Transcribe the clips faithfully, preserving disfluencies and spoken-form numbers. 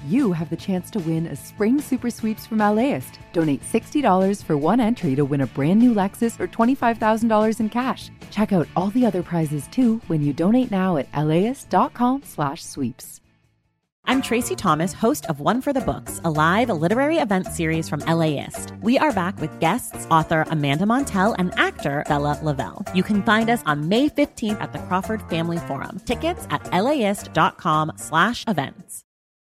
you have the chance to win a spring super sweeps from LAist. Donate sixty dollars for one entry to win a brand new Lexus or twenty-five thousand dollars in cash. Check out all the other prizes too when you donate now at laist.com slash sweeps. I'm Tracy Thomas, host of One for the Books, a live literary event series from LAist. We are back with guests, author Amanda Montell and actor Bella Lavelle. You can find us on May fifteenth at the Crawford Family Forum. Tickets at laist.com slash events.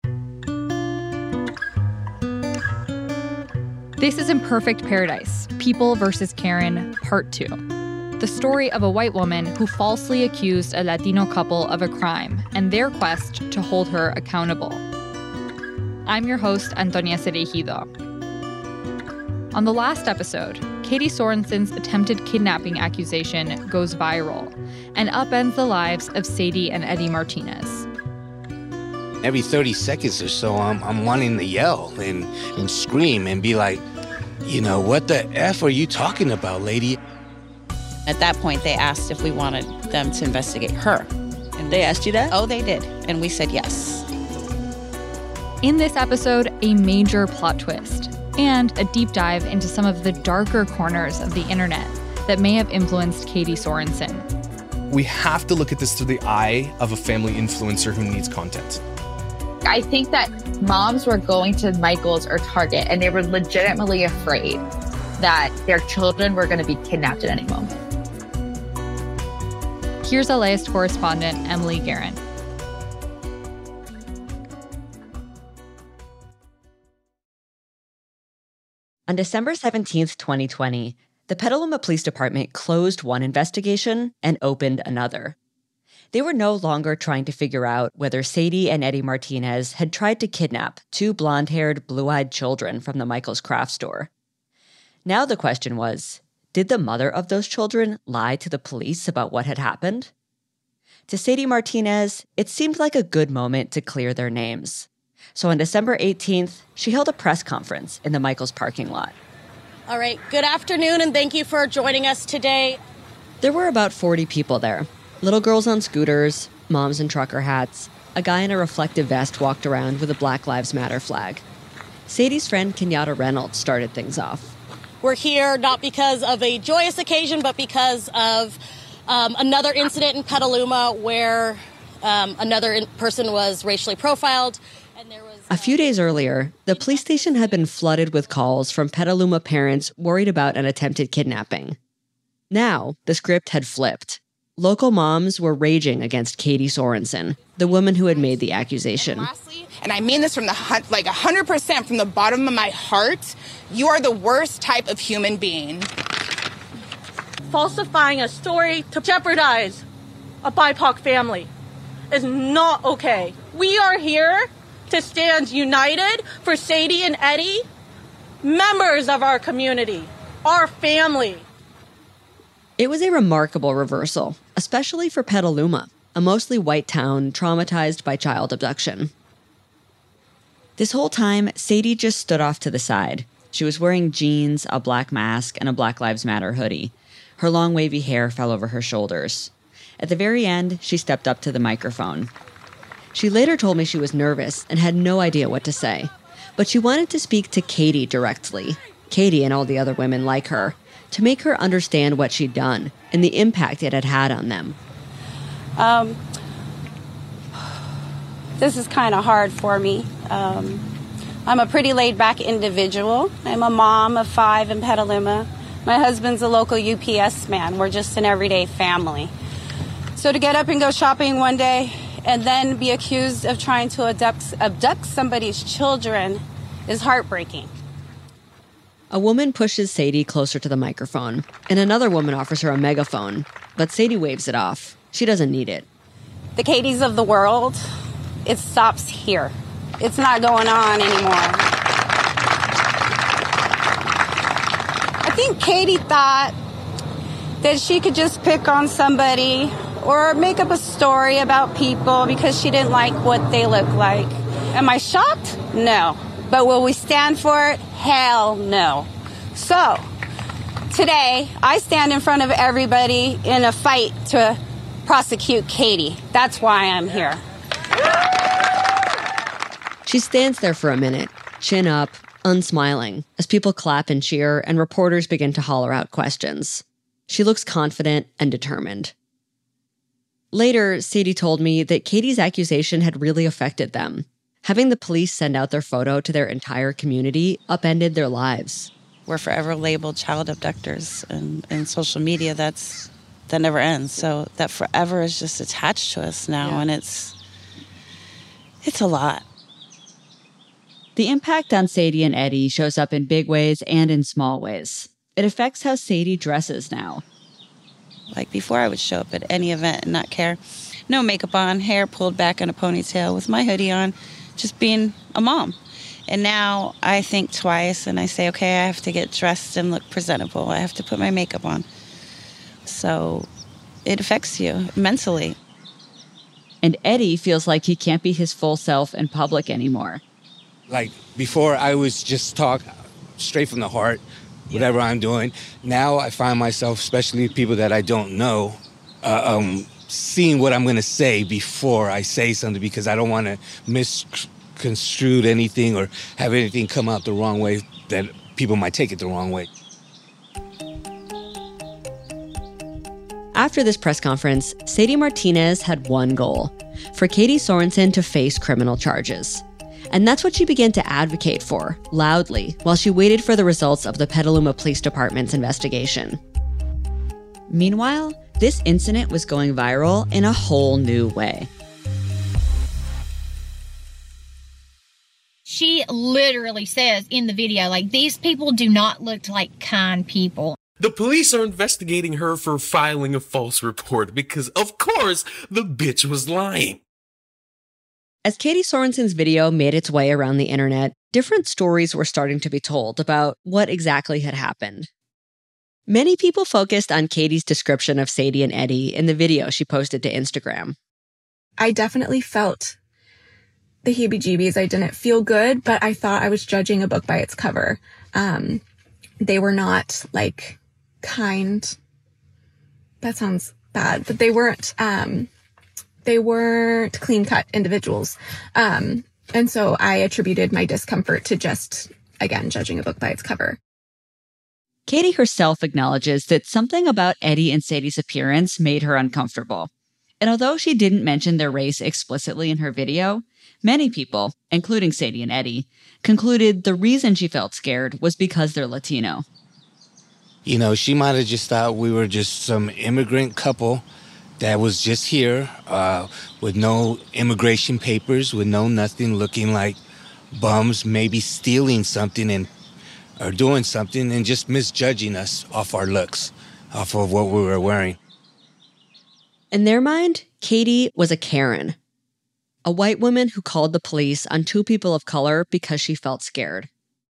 This is Imperfect Paradise, People versus Karen, Part two. The story of a white woman who falsely accused a Latino couple of a crime and their quest to hold her accountable. I'm your host, Antonia Cereijido. On the last episode, Katie Sorensen's attempted kidnapping accusation goes viral and upends the lives of Sadie and Eddie Martinez. Every thirty seconds or so, I'm, I'm wanting to yell and, and scream and be like, you know, what the F are you talking about, lady? At that point, they asked if we wanted them to investigate her. And they asked you that? Oh, they did. And we said yes. In this episode, a major plot twist and a deep dive into some of the darker corners of the internet that may have influenced Katie Sorensen. We have to look at this through the eye of a family influencer who needs content. I think that moms were going to Michael's or Target and they were legitimately afraid that their children were going to be kidnapped at any moment. Here's LAist correspondent Emily Guerin. On December seventeenth, twenty twenty, the Petaluma Police Department closed one investigation and opened another. They were no longer trying to figure out whether Sadie and Eddie Martinez had tried to kidnap two blonde-haired, blue-eyed children from the Michael's craft store. Now the question was, did the mother of those children lie to the police about what had happened? To Sadie Martinez, it seemed like a good moment to clear their names. So on December eighteenth, she held a press conference in the Michael's parking lot. All right, good afternoon, and thank you for joining us today. There were about forty people there. Little girls on scooters, moms in trucker hats. A guy in a reflective vest walked around with a Black Lives Matter flag. Sadie's friend Kenyatta Reynolds started things off. We're here not because of a joyous occasion, but because of um, another incident in Petaluma where um, another in- person was racially profiled. And there was uh, A few days earlier, the police station had been flooded with calls from Petaluma parents worried about an attempted kidnapping. Now, the script had flipped. Local moms were raging against Katie Sorensen, the woman who had made the accusation. And lastly, and I mean this from the like one hundred percent from the bottom of my heart, you are the worst type of human being. Falsifying a story to jeopardize a B I P O C family is not okay. We are here to stand united for Sadie and Eddie, members of our community, our family. It was a remarkable reversal, especially for Petaluma, a mostly white town traumatized by child abduction. This whole time, Sadie just stood off to the side. She was wearing jeans, a black mask, and a Black Lives Matter hoodie. Her long wavy hair fell over her shoulders. At the very end, she stepped up to the microphone. She later told me she was nervous and had no idea what to say, but she wanted to speak to Katie directly, Katie and all the other women like her, to make her understand what she'd done and the impact it had had on them. Um, this is kind of hard for me. Um, I'm a pretty laid-back individual. I'm a mom of five in Petaluma. My husband's a local U P S man. We're just an everyday family. So to get up and go shopping one day and then be accused of trying to abduct, abduct somebody's children is heartbreaking. A woman pushes Sadie closer to the microphone, and another woman offers her a megaphone, but Sadie waves it off. She doesn't need it. The Katies of the world, it stops here. It's not going on anymore. I think Katie thought that she could just pick on somebody or make up a story about people because she didn't like what they look like. Am I shocked? No. But will we stand for it? Hell no. So, today, I stand in front of everybody in a fight to prosecute Katie. That's why I'm here. She stands there for a minute, chin up, unsmiling, as people clap and cheer and reporters begin to holler out questions. She looks confident and determined. Later, Sadie told me that Katie's accusation had really affected them. Having the police send out their photo to their entire community upended their lives. We're forever labeled child abductors, and in social media, that's that never ends. So that forever is just attached to us now, yeah. and it's it's a lot. The impact on Sadie and Eddie shows up in big ways and in small ways. It affects how Sadie dresses now. Like before, I would show up at any event and not care. No makeup on, hair pulled back in a ponytail with my hoodie on, just being a mom. And now I think twice and I say, okay, I have to get dressed and look presentable. I have to put my makeup on. So it affects you mentally. And Eddie feels like he can't be his full self in public anymore. Like before, I was just talk straight from the heart. Whatever I'm doing. Now I find myself, especially people that I don't know, uh, um, seeing what I'm going to say before I say something because I don't want to misconstrue anything or have anything come out the wrong way that people might take it the wrong way. After this press conference, Sadie Martinez had one goal, for Katie Sorensen to face criminal charges. And that's what she began to advocate for, loudly, while she waited for the results of the Petaluma Police Department's investigation. Meanwhile, this incident was going viral in a whole new way. She literally says in the video, like, these people do not look like kind people. The police are investigating her for filing a false report because, of course, the bitch was lying. As Katie Sorensen's video made its way around the internet, different stories were starting to be told about what exactly had happened. Many people focused on Katie's description of Sadie and Eddie in the video she posted to Instagram. I definitely felt the heebie-jeebies. I didn't feel good, but I thought I was judging a book by its cover. Um, they were not, like, kind. That sounds bad, but they weren't... Um, They weren't clean-cut individuals. Um, and so I attributed my discomfort to just, again, judging a book by its cover. Katie herself acknowledges that something about Eddie and Sadie's appearance made her uncomfortable. And although she didn't mention their race explicitly in her video, many people, including Sadie and Eddie, concluded the reason she felt scared was because they're Latino. You know, she might have just thought we were just some immigrant couple that was just here uh, with no immigration papers, with no nothing, looking like bums, maybe stealing something and or doing something and just misjudging us off our looks, off of what we were wearing. In their mind, Katie was a Karen, a white woman who called the police on two people of color because she felt scared.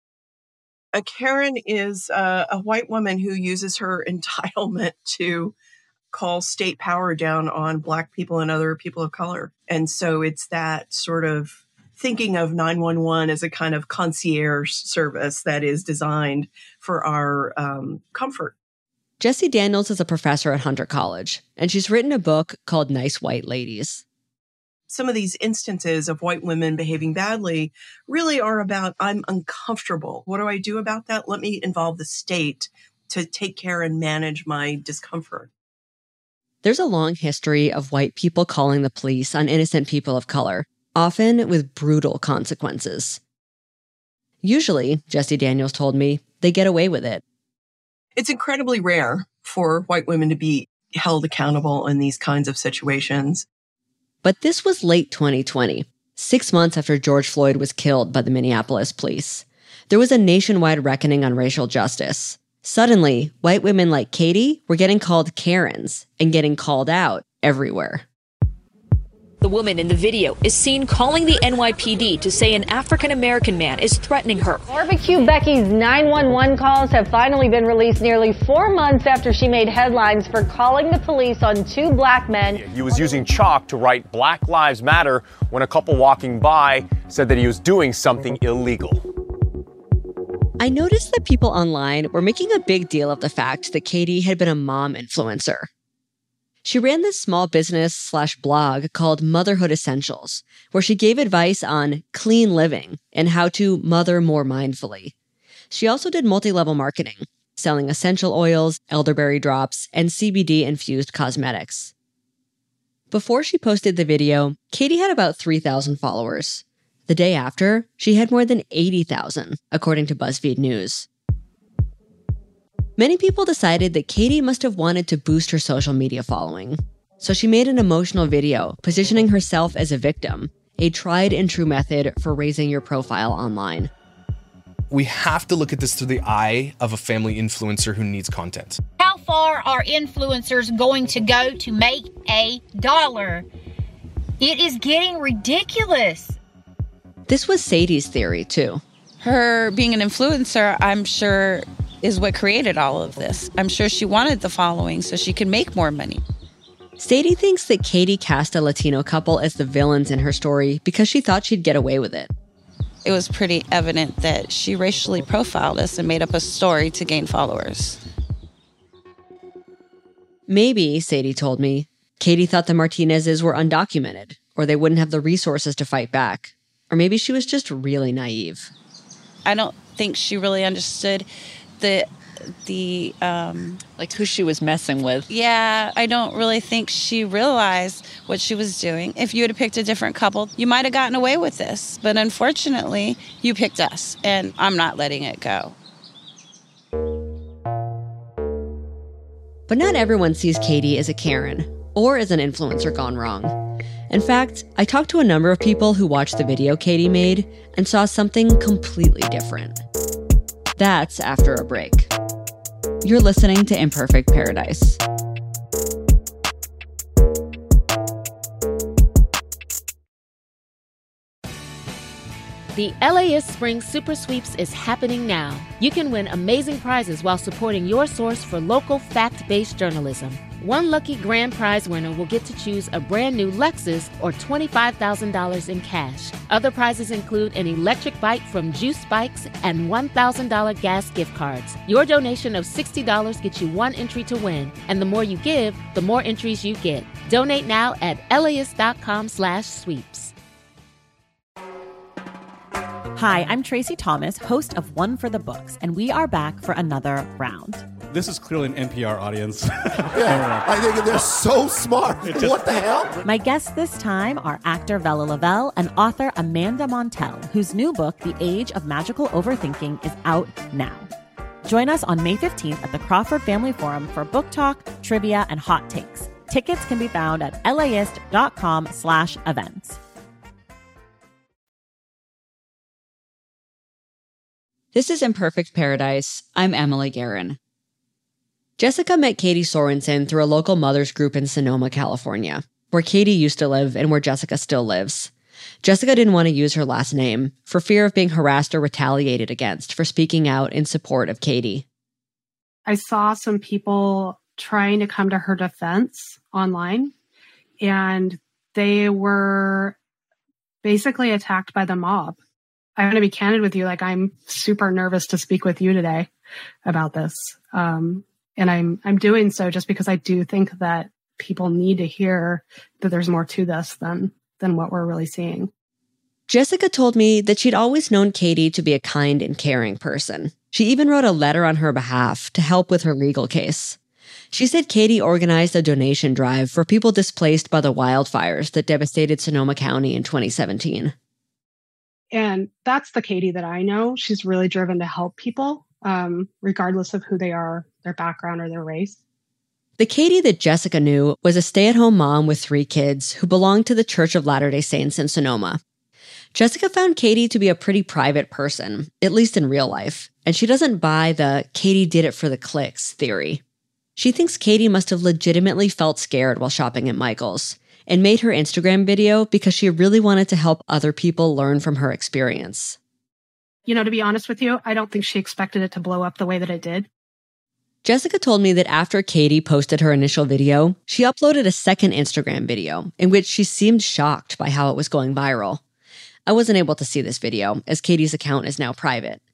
A Karen is uh, a white woman who uses her entitlement to call state power down on Black people and other people of color. And so it's that sort of thinking of nine one one as a kind of concierge service that is designed for our um, comfort. Jessie Daniels is a professor at Hunter College, and she's written a book called Nice White Ladies. Some of these instances of white women behaving badly really are about, I'm uncomfortable. What do I do about that? Let me involve the state to take care and manage my discomfort. There's a long history of white people calling the police on innocent people of color, often with brutal consequences. Usually, Jessie Daniels told me, they get away with it. It's incredibly rare for white women to be held accountable in these kinds of situations. But this was late twenty twenty, six months after George Floyd was killed by the Minneapolis police. There was a nationwide reckoning on racial justice. Suddenly, white women like Katie were getting called Karens and getting called out everywhere. The woman in the video is seen calling the N Y P D to say an African-American man is threatening her. Barbecue Becky's nine one one calls have finally been released nearly four months after she made headlines for calling the police on two black men. He was using chalk to write Black Lives Matter when a couple walking by said that he was doing something illegal. I noticed that people online were making a big deal of the fact that Katie had been a mom influencer. She ran this small business slash blog called Motherhood Essentials, where she gave advice on clean living and how to mother more mindfully. She also did multi-level marketing, selling essential oils, elderberry drops, and C B D-infused cosmetics. Before she posted the video, Katie had about three thousand followers. The day after, she had more than eighty thousand, according to BuzzFeed News. Many people decided that Katie must have wanted to boost her social media following. So she made an emotional video positioning herself as a victim, a tried and true method for raising your profile online. We have to look at this through the eye of a family influencer who needs content. How far are influencers going to go to make a dollar? It is getting ridiculous. This was Sadie's theory, too. Her being an influencer, I'm sure, is what created all of this. I'm sure she wanted the following so she could make more money. Sadie thinks that Katie cast a Latino couple as the villains in her story because she thought she'd get away with it. It was pretty evident that she racially profiled us and made up a story to gain followers. Maybe, Sadie told me, Katie thought the Martinezes were undocumented, or they wouldn't have the resources to fight back. Or maybe she was just really naive. I don't think she really understood the the um like who she was messing with. Yeah, I don't really think she realized what she was doing. If you had picked a different couple, you might have gotten away with this, but unfortunately you picked us, and I'm not letting it go. But not everyone sees Katie as a Karen or as an influencer gone wrong. In fact, I talked to a number of people who watched the video Katie made and saw something completely different. That's after a break. You're listening to Imperfect Paradise. The LAist Spring Super Sweeps is happening now. You can win amazing prizes while supporting your source for local fact-based journalism. One lucky grand prize winner will get to choose a brand new Lexus or twenty-five thousand dollars in cash. Other prizes include an electric bike from Juice Bikes and one thousand dollars gas gift cards. Your donation of sixty dollars gets you one entry to win, and the more you give, the more entries you get. Donate now at LAist.com slash sweeps. Hi, I'm Tracy Thomas, host of One for the Books, and we are back for another round. This is clearly an N P R audience. Yeah, I think they're so smart. Just, what the hell? My guests this time are actor Bella Lavelle and author Amanda Montell, whose new book, The Age of Magical Overthinking, is out now. Join us on May fifteenth at the Crawford Family Forum for book talk, trivia, and hot takes. Tickets can be found at LAist.com slash events. This is Imperfect Paradise. I'm Emily Guerin. Jessica met Katie Sorensen through a local mothers group in Sonoma, California, where Katie used to live and where Jessica still lives. Jessica didn't want to use her last name for fear of being harassed or retaliated against for speaking out in support of Katie. I saw some people trying to come to her defense online, and they were basically attacked by the mob. I'm going to be candid with you. Like, I'm super nervous to speak with you today about this. Um, and I'm, I'm doing so just because I do think that people need to hear that there's more to this than, than what we're really seeing. Jessica told me that she'd always known Katie to be a kind and caring person. She even wrote a letter on her behalf to help with her legal case. She said Katie organized a donation drive for people displaced by the wildfires that devastated Sonoma County in twenty seventeen. And that's the Katie that I know. She's really driven to help people, um, regardless of who they are, their background, or their race. The Katie that Jessica knew was a stay-at-home mom with three kids who belonged to the Church of Latter-day Saints in Sonoma. Jessica found Katie to be a pretty private person, at least in real life, and she doesn't buy the Katie did it for the clicks theory. She thinks Katie must have legitimately felt scared while shopping at Michael's, and made her Instagram video because she really wanted to help other people learn from her experience. You know, to be honest with you, I don't think she expected it to blow up the way that it did. Jessica told me that after Katie posted her initial video, she uploaded a second Instagram video in which she seemed shocked by how it was going viral. I wasn't able to see this video, as Katie's account is now private.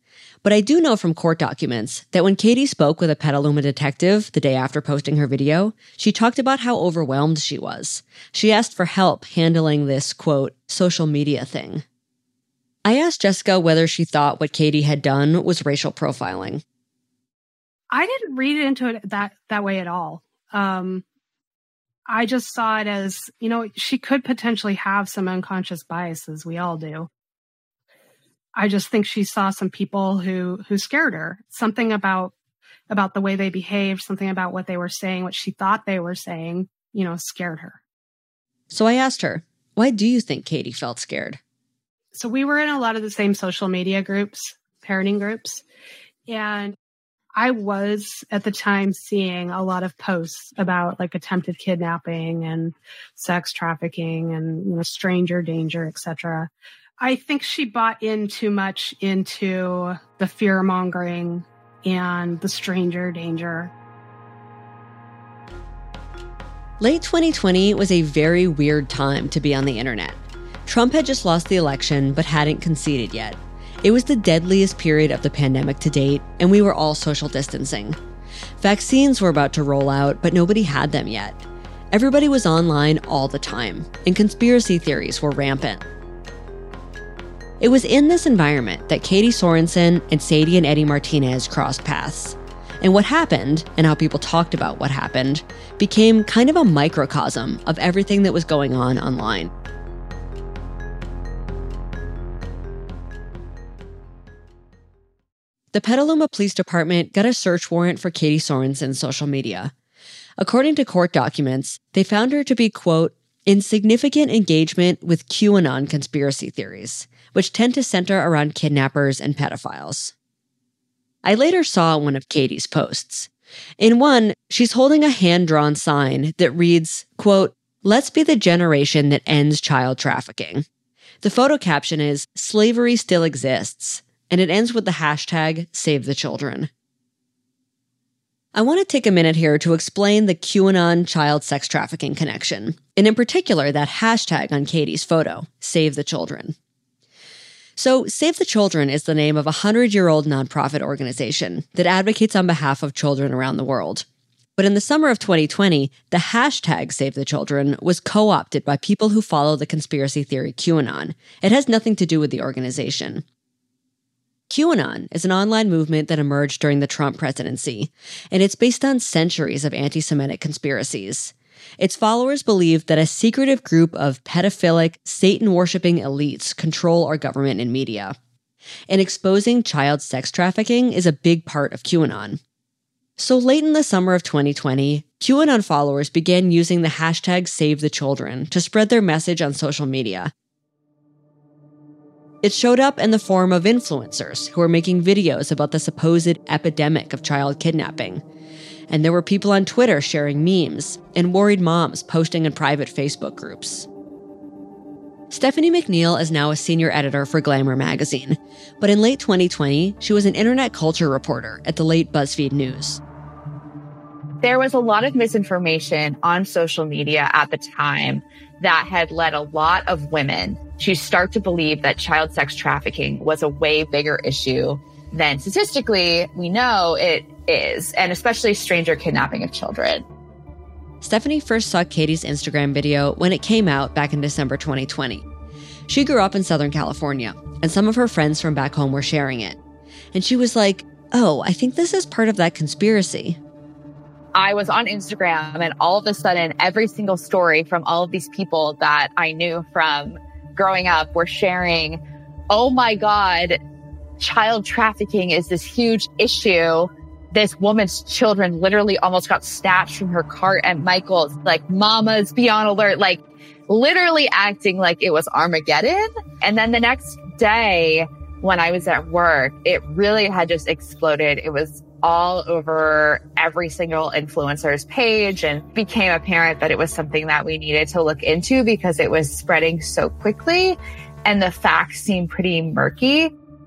But I do know from court documents that when Katie spoke with a Petaluma detective the day after posting her video, she talked about how overwhelmed she was. She asked for help handling this, quote, social media thing. I asked Jessica whether she thought what Katie had done was racial profiling. I didn't read into it that, that way at all. Um, I just saw it as, you know, she could potentially have some unconscious biases. We all do. I just think she saw some people who, who scared her. Something about, about the way they behaved, something about what they were saying, what she thought they were saying, you know, scared her. So I asked her, why do you think Katie felt scared? So we were in a lot of the same social media groups, parenting groups. And I was at the time seeing a lot of posts about like attempted kidnapping and sex trafficking and, you know, stranger danger, et cetera. I think she bought in too much into the fear mongering and the stranger danger. Late twenty twenty was a very weird time to be on the internet. Trump had just lost the election but hadn't conceded yet. It was the deadliest period of the pandemic to date, and we were all social distancing. Vaccines were about to roll out, but nobody had them yet. Everybody was online all the time, and conspiracy theories were rampant. It was in this environment that Katie Sorensen and Sadie and Eddie Martinez crossed paths. And what happened, and how people talked about what happened, became kind of a microcosm of everything that was going on online. The Petaluma Police Department got a search warrant for Katie Sorensen's social media. According to court documents, they found her to be, quote, in significant engagement with QAnon conspiracy theories, which tend to center around kidnappers and pedophiles. I later saw one of Katie's posts. In one, she's holding a hand-drawn sign that reads, quote, let's be the generation that ends child trafficking. The photo caption is, slavery still exists, and it ends with the hashtag Save the Children. I want to take a minute here to explain the QAnon child sex trafficking connection, and in particular that hashtag on Katie's photo, Save the Children. So Save the Children is the name of a hundred-year-old nonprofit organization that advocates on behalf of children around the world. But in the summer of twenty twenty, the hashtag Save the Children was co-opted by people who follow the conspiracy theory QAnon. It has nothing to do with the organization. QAnon is an online movement that emerged during the Trump presidency, and it's based on centuries of anti-Semitic conspiracies. Its followers believe that a secretive group of pedophilic, Satan-worshipping elites control our government and media. And exposing child sex trafficking is a big part of QAnon. So late in the summer of twenty twenty, QAnon followers began using the hashtag Save the Children to spread their message on social media. It showed up in the form of influencers who were making videos about the supposed epidemic of child kidnapping. And there were people on Twitter sharing memes, and worried moms posting in private Facebook groups. Stephanie McNeil is now a senior editor for Glamour magazine, but in late twenty twenty, she was an internet culture reporter at the late BuzzFeed News. There was a lot of misinformation on social media at the time that had led a lot of women to start to believe that child sex trafficking was a way bigger issue than statistically we know it is, and especially stranger kidnapping of children. Stephanie first saw Katie's Instagram video when it came out back in December twenty twenty. She grew up in Southern California, and some of her friends from back home were sharing it. And she was like, oh, I think this is part of that conspiracy. I was on Instagram, and all of a sudden, every single story from all of these people that I knew from growing up were sharing, oh my God, child trafficking is this huge issue. This woman's children literally almost got snatched from her cart at Michael's. Like, mamas, be on alert. Like, literally acting like it was Armageddon. And then the next day, when I was at work, it really had just exploded. It was all over every single influencer's page, and became apparent that it was something that we needed to look into because it was spreading so quickly and the facts seemed pretty murky.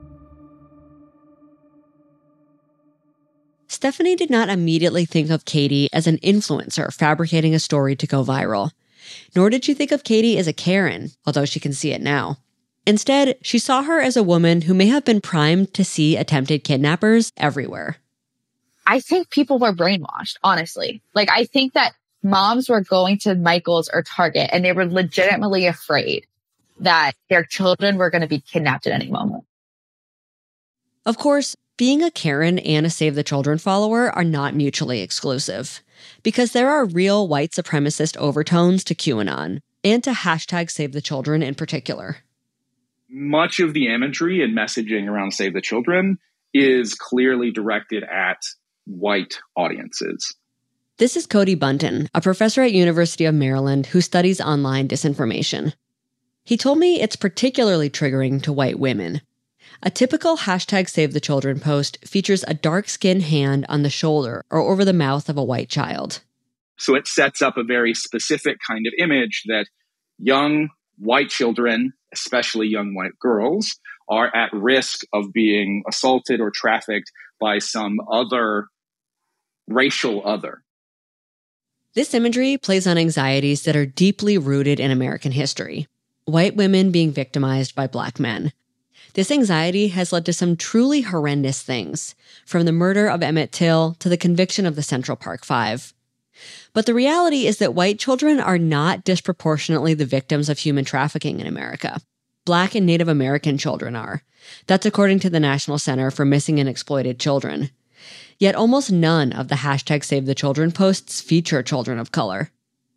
Stephanie did not immediately think of Katie as an influencer fabricating a story to go viral. Nor did she think of Katie as a Karen, although she can see it now. Instead, she saw her as a woman who may have been primed to see attempted kidnappers everywhere. I think people were brainwashed, honestly. Like, I think that moms were going to Michael's or Target and they were legitimately afraid that their children were going to be kidnapped at any moment. Of course, being a Karen and a Save the Children follower are not mutually exclusive, because there are real white supremacist overtones to QAnon and to hashtag Save the Children in particular. Much of the imagery and messaging around Save the Children is clearly directed at white audiences. This is Cody Bunton, a professor at University of Maryland who studies online disinformation. He told me it's particularly triggering to white women. A typical hashtag Save the Children post features a dark-skinned hand on the shoulder or over the mouth of a white child. So it sets up a very specific kind of image that young white children, especially young white girls, are at risk of being assaulted or trafficked by some other racial other. This imagery plays on anxieties that are deeply rooted in American history. White women being victimized by Black men. This anxiety has led to some truly horrendous things, from the murder of Emmett Till to the conviction of the Central Park Five. But the reality is that white children are not disproportionately the victims of human trafficking in America. Black and Native American children are. That's according to the National Center for Missing and Exploited Children. Yet almost none of the hashtag Save the Children posts feature children of color.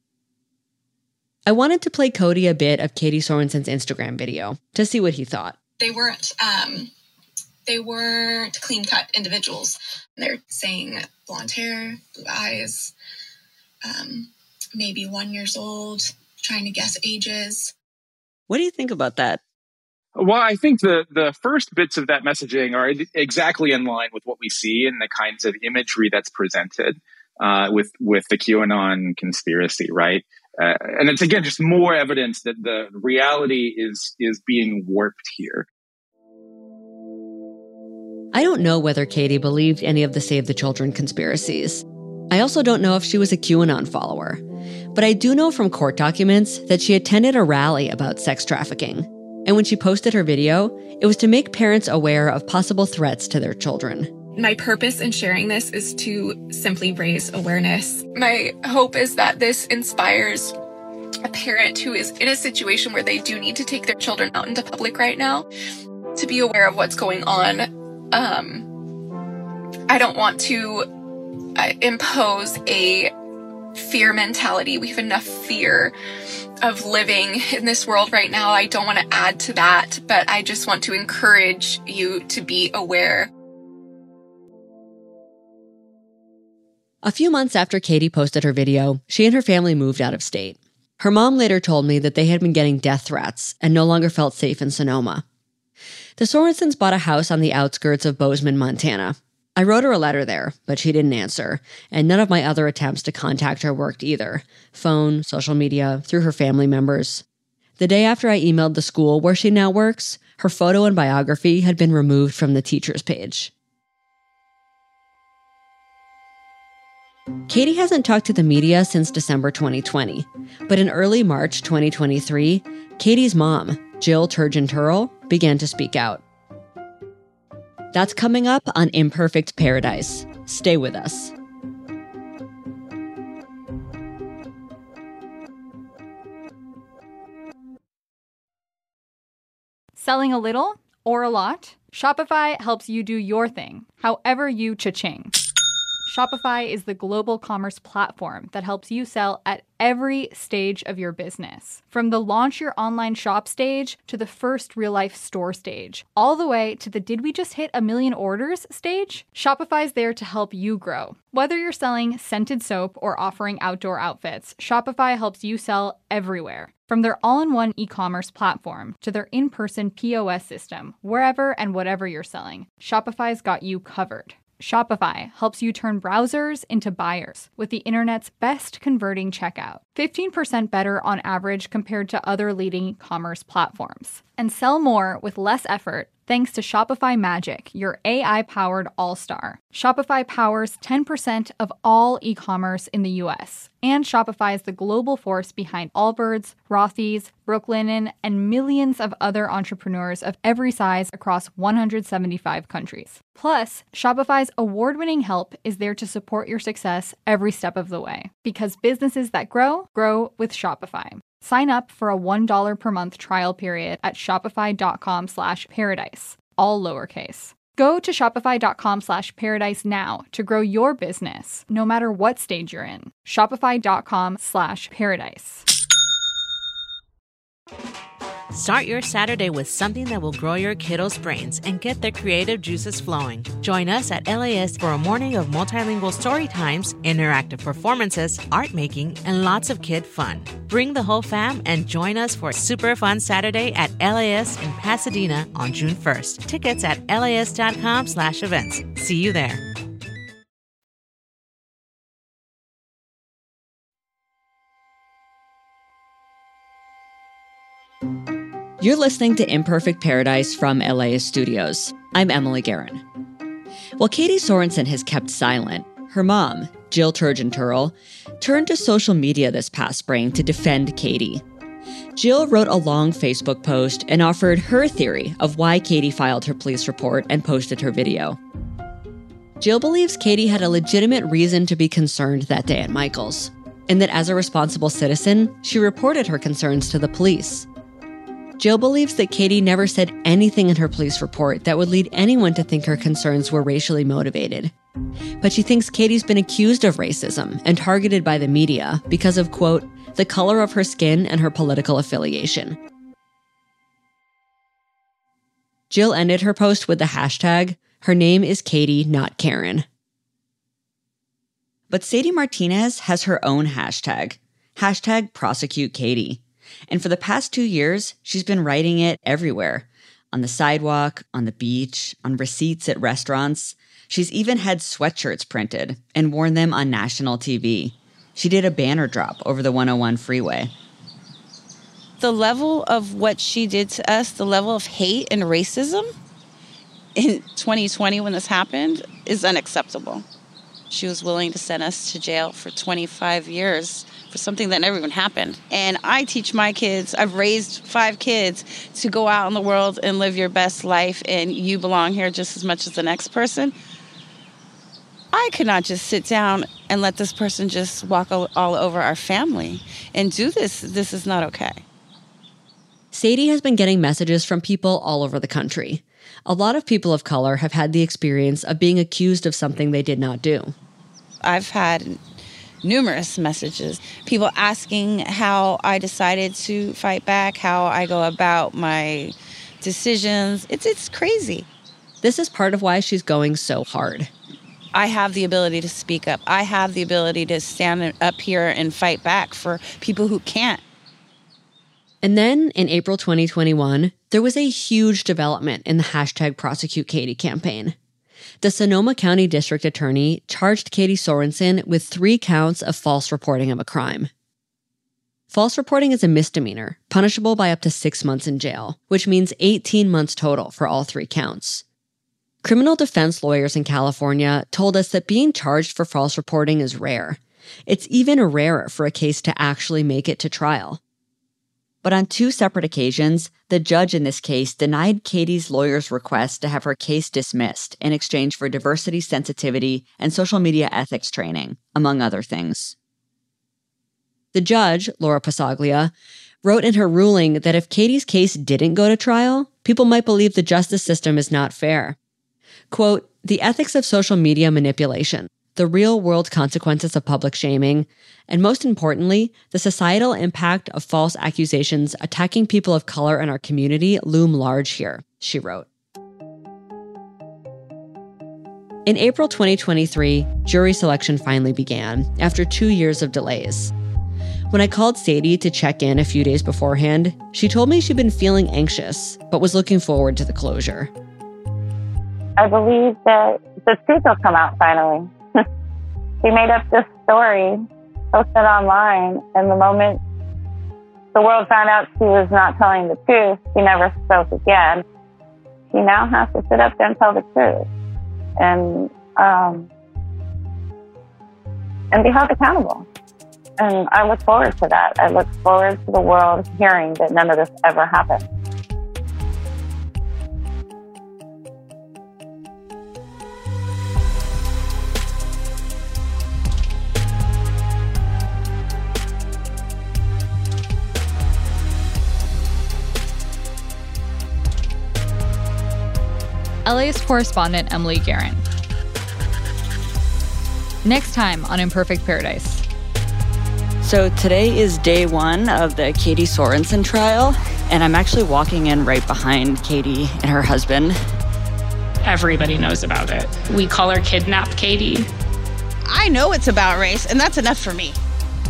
I wanted to play Cody a bit of Katie Sorensen's Instagram video to see what he thought. They weren't, um, they weren't clean-cut individuals. They're saying blonde hair, blue eyes, um, maybe one years old, trying to guess ages. What do you think about that? Well, I think the, the first bits of that messaging are exactly in line with what we see in the kinds of imagery that's presented uh, with, with the QAnon conspiracy, right? Uh, and it's, again, just more evidence that the reality is is being warped here. I don't know whether Katie believed any of the Save the Children conspiracies. I also don't know if she was a QAnon follower. But I do know from court documents that she attended a rally about sex trafficking. And when she posted her video, it was to make parents aware of possible threats to their children. My purpose in sharing this is to simply raise awareness. My hope is that this inspires a parent who is in a situation where they do need to take their children out into public right now to be aware of what's going on. Um, I don't want to uh, impose a fear mentality. We have enough fear of living in this world right now. I don't want to add to that, but I just want to encourage you to be aware. A few months after Katie posted her video, she and her family moved out of state. Her mom later told me that they had been getting death threats and no longer felt safe in Sonoma. The Sorensens bought a house on the outskirts of Bozeman, Montana. I wrote her a letter there, but she didn't answer, and none of my other attempts to contact her worked either. Phone, social media, through her family members. The day after I emailed the school where she now works, her photo and biography had been removed from the teacher's page. Katie hasn't talked to the media since December twenty twenty, but in early March twenty twenty-three, Katie's mom, Jill Turgeon-Turrell, began to speak out. That's coming up on Imperfect Paradise. Stay with us. Selling a little or a lot? Shopify helps you do your thing, however you cha-ching. Shopify is the global commerce platform that helps you sell at every stage of your business. From the launch your online shop stage to the first real-life store stage, all the way to the did we just hit a million orders stage? Shopify's there to help you grow. Whether you're selling scented soap or offering outdoor outfits, Shopify helps you sell everywhere. From their all-in-one e-commerce platform to their in-person P O S system, wherever and whatever you're selling, Shopify's got you covered. Shopify helps you turn browsers into buyers with the internet's best converting checkout. fifteen percent better on average compared to other leading e-commerce platforms. And sell more with less effort thanks to Shopify Magic, your A I-powered all-star. Shopify powers ten percent of all e-commerce in the U S, and Shopify is the global force behind Allbirds, Rothy's, Brooklinen, and millions of other entrepreneurs of every size across one hundred seventy-five countries. Plus, Shopify's award-winning help is there to support your success every step of the way. Because businesses that grow, grow with Shopify. Sign up for a one dollar per month trial period at shopify.com slash paradise, all lowercase. Go to shopify.com slash paradise now to grow your business, no matter what stage you're in. Shopify.com slash paradise. Start your Saturday with something that will grow your kiddos' brains and get their creative juices flowing. Join us at L A S for a morning of multilingual story times, interactive performances, art making, and lots of kid fun. Bring the whole fam and join us for a super fun Saturday at L A S in Pasadena on June first. Tickets at las.com slash events. See you there. You're listening to Imperfect Paradise from L A S Studios. I'm Emily Guerin. While Katie Sorensen has kept silent, her mom, Jill Turgeon Turrell, turned to social media this past spring to defend Katie. Jill wrote a long Facebook post and offered her theory of why Katie filed her police report and posted her video. Jill believes Katie had a legitimate reason to be concerned that day at Michael's, and that as a responsible citizen, she reported her concerns to the police. Jill believes that Katie never said anything in her police report that would lead anyone to think her concerns were racially motivated. But she thinks Katie's been accused of racism and targeted by the media because of, quote, the color of her skin and her political affiliation. Jill ended her post with the hashtag, her name is Katie, not Karen. But Sadie Martinez has her own hashtag, hashtag prosecute Katie. And for the past two years, she's been writing it everywhere. On the sidewalk, on the beach, on receipts at restaurants. She's even had sweatshirts printed and worn them on national T V. She did a banner drop over the one oh one freeway. The level of what she did to us, the level of hate and racism in twenty twenty when this happened is unacceptable. She was willing to send us to jail for twenty-five years for something that never even happened. And I teach my kids, I've raised five kids, to go out in the world and live your best life, and you belong here just as much as the next person. I could not just sit down and let this person just walk all, all over our family and do this. This is not okay. Sadie has been getting messages from people all over the country. A lot of people of color have had the experience of being accused of something they did not do. I've had numerous messages, people asking how I decided to fight back, how I go about my decisions. It's it's crazy. This is part of why she's going so hard. I have the ability to speak up. I have the ability to stand up here and fight back for people who can't. And then in April twenty twenty-one, there was a huge development in the hashtag Prosecute Katie campaign. The Sonoma County District Attorney charged Katie Sorensen with three counts of false reporting of a crime. False reporting is a misdemeanor, punishable by up to six months in jail, which means eighteen months total for all three counts. Criminal defense lawyers in California told us that being charged for false reporting is rare. It's even rarer for a case to actually make it to trial. But on two separate occasions, the judge in this case denied Katie's lawyer's request to have her case dismissed in exchange for diversity sensitivity and social media ethics training, among other things. The judge, Laura Pasaglia, wrote in her ruling that if Katie's case didn't go to trial, people might believe the justice system is not fair. Quote, the ethics of social media manipulation, the real-world consequences of public shaming, and most importantly, the societal impact of false accusations attacking people of color in our community loom large here, she wrote. In April twenty twenty-three, jury selection finally began, after two years of delays. When I called Sadie to check in a few days beforehand, she told me she'd been feeling anxious, but was looking forward to the closure. I believe that the truth will come out finally. We made up this story posted online, and the moment the world found out she was not telling the truth, she never spoke again. She now has to sit up there and tell the truth, and um, and be held accountable. And I look forward to that. I look forward to the world hearing that none of this ever happened. LAist correspondent Emily Guerin. Next time on Imperfect Paradise. So today is day one of the Katie Sorensen trial, and I'm actually walking in right behind Katie and her husband. Everybody knows about it. We call her Kidnap Katie. I know it's about race, and that's enough for me.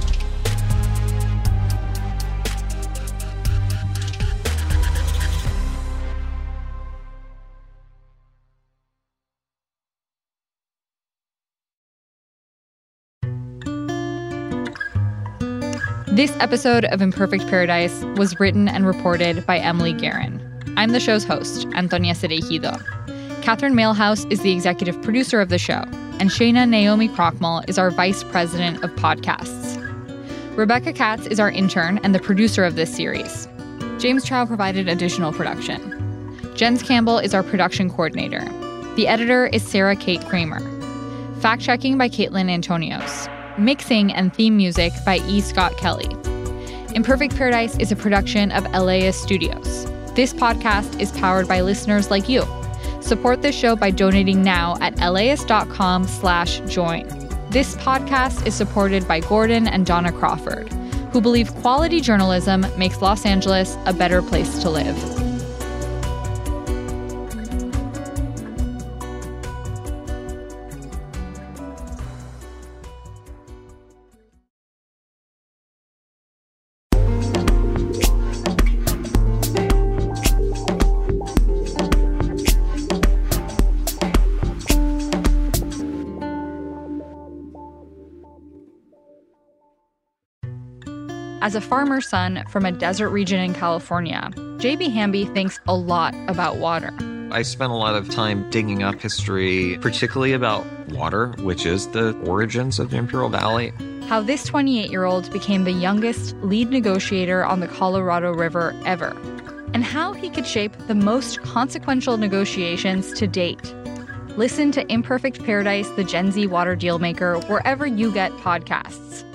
This episode of Imperfect Paradise was written and reported by Emily Guerin. I'm the show's host, Antonia Cereijido. Catherine Mailhouse is the executive producer of the show, and Shayna Naomi Krochmal is our vice president of podcasts. Rebecca Katz is our intern and the producer of this series. James Chow provided additional production. Jens Campbell is our production coordinator. The editor is Sarah Kate Kramer. Fact-checking by Caitlin Antonios. Mixing and theme music by E. Scott Kelly. Imperfect Paradise is a production of LAist Studios. This podcast is powered by listeners like you. Support this show by donating now at laist.com slash join. This podcast is supported by Gordon and Donna Crawford, who believe quality journalism makes Los Angeles a better place to live. As a farmer's son from a desert region in California, J B Hamby thinks a lot about water. I spent a lot of time digging up history, particularly about water, which is the origins of the Imperial Valley. How this twenty-eight-year-old became the youngest lead negotiator on the Colorado River ever, and how he could shape the most consequential negotiations to date. Listen to Imperfect Paradise, the Gen Z Water Dealmaker, wherever you get podcasts.